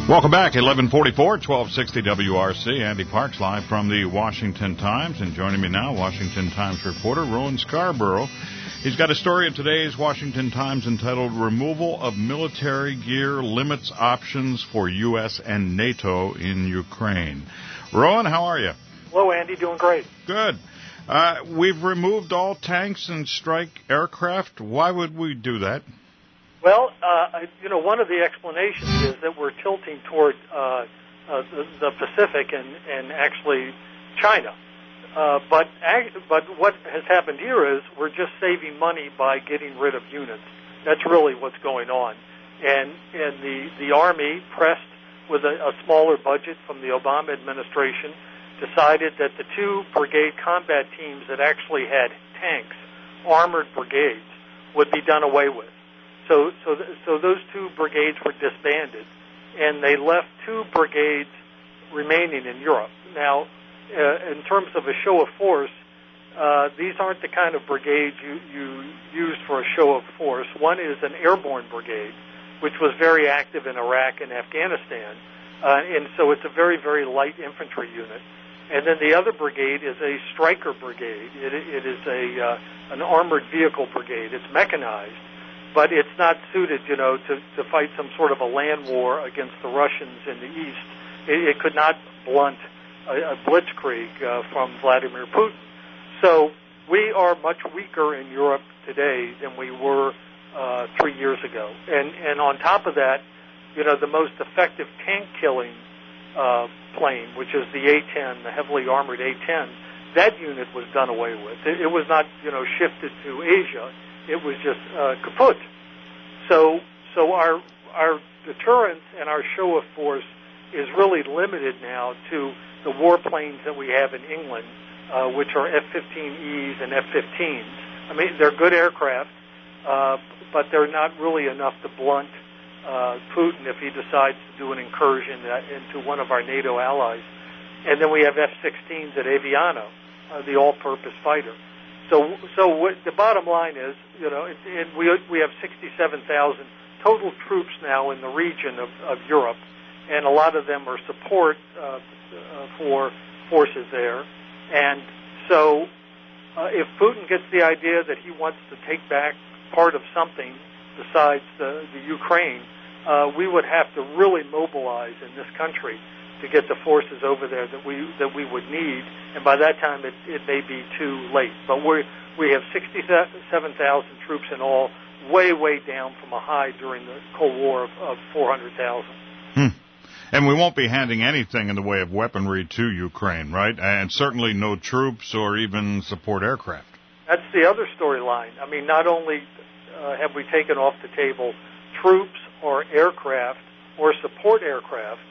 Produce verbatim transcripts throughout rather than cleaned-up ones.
Welcome back, eleven forty-four, twelve sixty W R C. Andy Parks live from the Washington Times. And joining me now, Washington Times reporter Rowan Scarborough. He's got a story in today's Washington Times entitled Removal of Military Gear Limits Options for U S and NATO in Ukraine. Rowan, how are you? Hello, Andy. Doing great. Good. Uh, we've removed all tanks and strike aircraft. Why would we do that? Well, uh, you know, one of the explanations is that we're tilting toward uh, uh, the, the Pacific and, and actually China. Uh, but but what has happened here is we're just saving money by getting rid of units. That's really what's going on. And and the, the Army, pressed with a, a smaller budget from the Obama administration, decided that the two brigade combat teams that actually had tanks, armored brigades, would be done away with. So, so, th- so those two brigades were disbanded, and they left two brigades remaining in Europe. Now, uh, in terms of a show of force, uh, these aren't the kind of brigades you, you use for a show of force. One is an airborne brigade, which was very active in Iraq and Afghanistan, uh, and so it's a very, very light infantry unit. And then the other brigade is a Stryker brigade. It, it is a uh, an armored vehicle brigade. It's mechanized, but it's not suited, you know, to, to fight some sort of a land war against the Russians in the east. It, it could not blunt a, a blitzkrieg uh, from Vladimir Putin. So we are much weaker in Europe today than we were uh, three years ago. And, and on top of that, you know, the most effective tank-killing uh, plane, which is the A ten, the heavily armored A ten, that unit was done away with. It, it was not, you know, shifted to Asia. It was just uh, kaput. So, so our our deterrence and our show of force is really limited now to the warplanes that we have in England, uh, which are F fifteen E's and F fifteens. I mean, they're good aircraft, uh, but they're not really enough to blunt uh, Putin if he decides to do an incursion uh, into one of our NATO allies. And then we have F sixteens at Aviano, uh, the all-purpose fighter. So, so what the bottom line is, you know, it, it, we we have sixty-seven thousand total troops now in the region of, of Europe, and a lot of them are support uh, uh, for forces there. And so, uh, if Putin gets the idea that he wants to take back part of something besides the, the Ukraine, uh, we would have to really mobilize in this country to get the forces over there that we that we would need, and by that time it, it may be too late. But we we have sixty-seven thousand troops in all, way way down from a high during the Cold War of, of four hundred thousand. Hmm. And we won't be handing anything in the way of weaponry to Ukraine, right? And certainly no troops or even support aircraft. That's the other storyline. I mean, not only uh, have we taken off the table troops or aircraft or support aircraft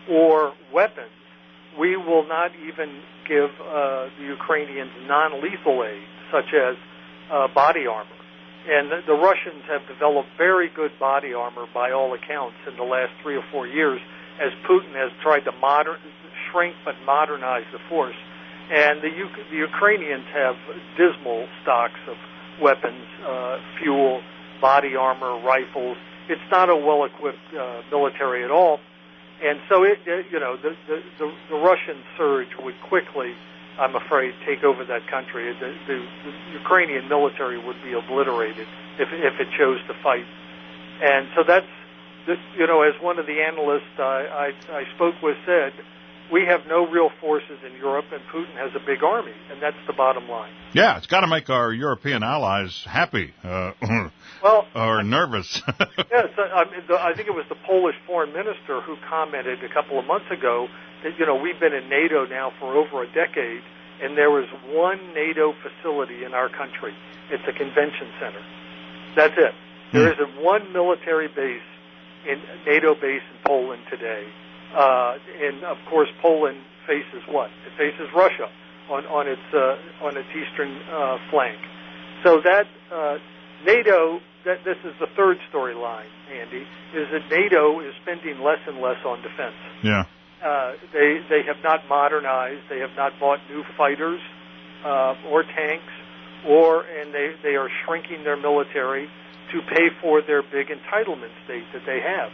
or weapons, we will not even give uh, the Ukrainians non-lethal aid, such as uh, body armor. And the, the Russians have developed very good body armor, by all accounts, in the last three or four years, as Putin has tried to modern, shrink but modernize the force. And the, U- the Ukrainians have dismal stocks of weapons, uh, fuel, body armor, rifles. It's not a well-equipped uh, military at all. And so, it, it, you know, the, the, the, the Russian surge would quickly, I'm afraid, take over that country. The, the, the Ukrainian military would be obliterated if, if it chose to fight. And so that's, the, you know, as one of the analysts I, I, I spoke with said, we have no real forces in Europe, and Putin has a big army, and that's the bottom line. Yeah, it's got to make our European allies happy uh, well, or nervous. yes, I, mean, the, I think it was the Polish foreign minister who commented a couple of months ago that, you know, we've been in NATO now for over a decade, and there was one NATO facility in our country. It's a convention center. That's it. There Hmm. isn't one military base, in NATO base in Poland today. Uh, and of course, Poland faces what? It faces Russia on, on its uh, on its eastern uh, flank. So that uh, NATO, that this is the third storyline, Andy, is that NATO is spending less and less on defense. Yeah. Uh, they they have not modernized. They have not bought new fighters uh, or tanks, or and they they are shrinking their military to pay for their big entitlement state that they have.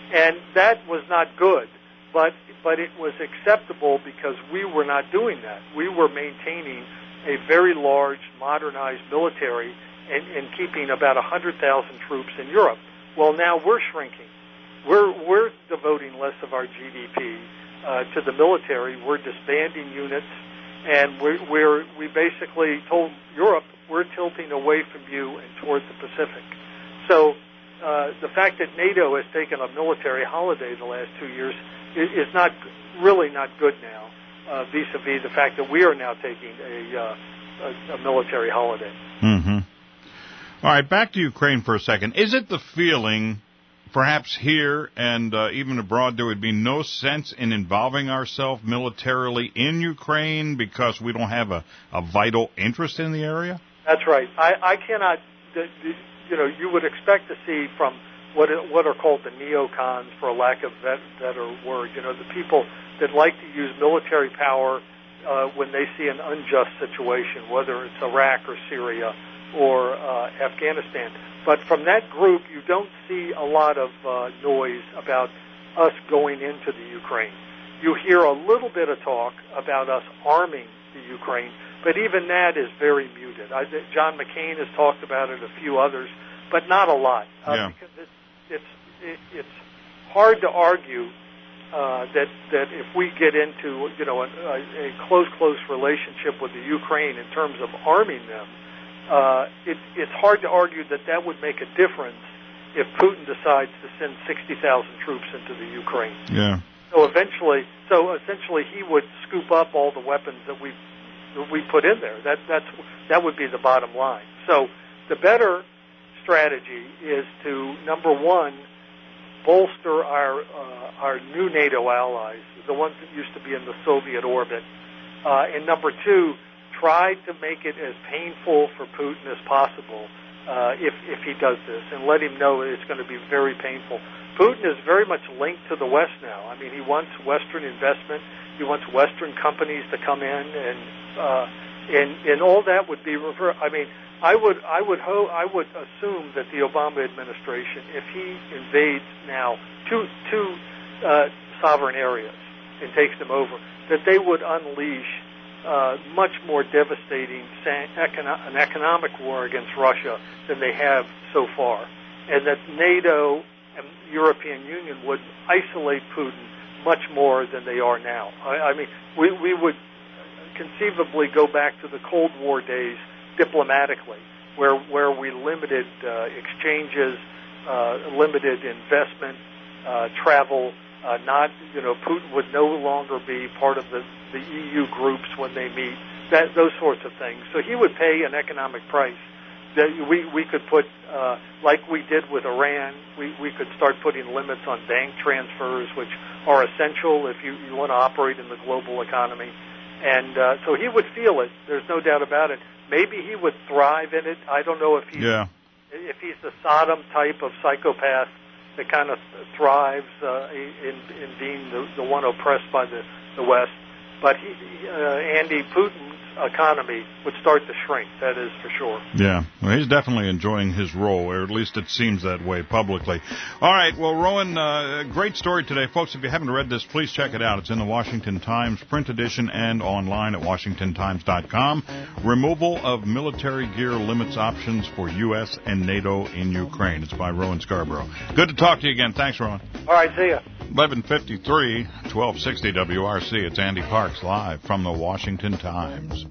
And that was not good, but but it was acceptable because we were not doing that. We were maintaining a very large, modernized military and, and keeping about one hundred thousand troops in Europe. Well, now we're shrinking. We're we're devoting less of our G D P uh, to the military. We're disbanding units, and we're, we're we basically told Europe we're tilting away from you and towards the Pacific. So uh, the fact that NATO has taken a military holiday the last two years is, is not really not good now, uh, vis-a-vis the fact that we are now taking a, uh, a, a military holiday. Mm-hmm. All right, back to Ukraine for a second. Is it the feeling, perhaps here and uh, even abroad, there would be no sense in involving ourselves militarily in Ukraine because we don't have a, a vital interest in the area? That's right. I, I cannot, the, the, you know, you would expect to see from what what are called the neocons, for a lack of vet, better word, you know, the people that like to use military power uh, when they see an unjust situation, whether it's Iraq or Syria or uh, Afghanistan. But from that group, you don't see a lot of uh, noise about us going into the Ukraine. You hear a little bit of talk about us arming the Ukraine, but even that is very muted. I, John McCain has talked about it, a few others, but not a lot. Uh, yeah. Because it's it's it, it's hard to argue uh, that that if we get into you know a, a close close relationship with the Ukraine in terms of arming them, uh, it, it's hard to argue that that would make a difference if Putin decides to send sixty thousand troops into the Ukraine. Yeah. So eventually, so essentially, he would scoop up all the weapons that we that we put in there. That that's that would be the bottom line. So the better strategy is to, number one, bolster our uh, our new NATO allies, the ones that used to be in the Soviet orbit, uh, and number two, try to make it as painful for Putin as possible uh, if if he does this, and let him know it's going to be very painful. Putin is very much linked to the West now. I mean, he wants Western investment. He wants Western companies to come in, and uh, and and all that would be reversed. I mean, I would I would ho- I would assume that the Obama administration, if he invades now two two uh, sovereign areas and takes them over, that they would unleash uh, much more devastating san- econo- an economic war against Russia than they have so far, and that NATO and European Union would isolate Putin much more than they are now. I, I mean, we, we would conceivably go back to the Cold War days diplomatically, where where we limited uh, exchanges, uh, limited investment, uh, travel. Uh, not, you know, Putin would no longer be part of the, the E U groups when they meet. That those sorts of things. So he would pay an economic price. That we we could put, uh, like we did with Iran, we, we could start putting limits on bank transfers, which are essential if you, you want to operate in the global economy. And uh, so he would feel it. There's no doubt about it. Maybe he would thrive in it. I don't know if he's, yeah. if he's the Saddam type of psychopath that kind of thrives uh, in, in being the, the one oppressed by the, the West. But he, uh, Andy, Putin's economy would start to shrink, that is for sure. Yeah, well, he's definitely enjoying his role, or at least it seems that way publicly. All right, well, Rowan, uh, great story today. Folks, if you haven't read this, please check it out. It's in the Washington Times print edition and online at washington times dot com. Removal of military gear limits options for U S and NATO in Ukraine. It's by Rowan Scarborough. Good to talk to you again. Thanks, Rowan. All right, see ya. eleven fifty-three, twelve sixty W R C. It's Andy Parks live from the Washington Times.